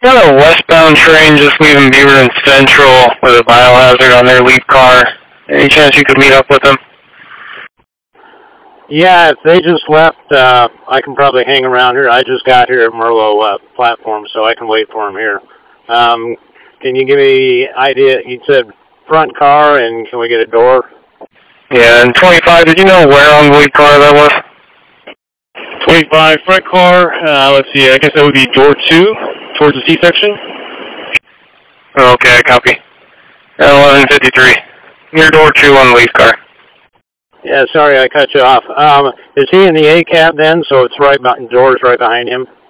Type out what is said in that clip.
Got a westbound train just leaving Beaverton Central with a biohazard on their lead car. Any chance you could meet up with them? Yeah, if they just left, I can probably hang around here. I just got here at Merlo platform, so I can wait for them here. Can you give me an idea? You said front car, and can we get a door? Yeah, and 25, did you know where on the lead car that was? 25 front car, let's see, I guess that would be door 2, towards the C-section. Okay, copy. 1153. Near door 2 on the lead car. Yeah, sorry I cut you off. Is he in the A cab then, so it's right behind, doors right behind him?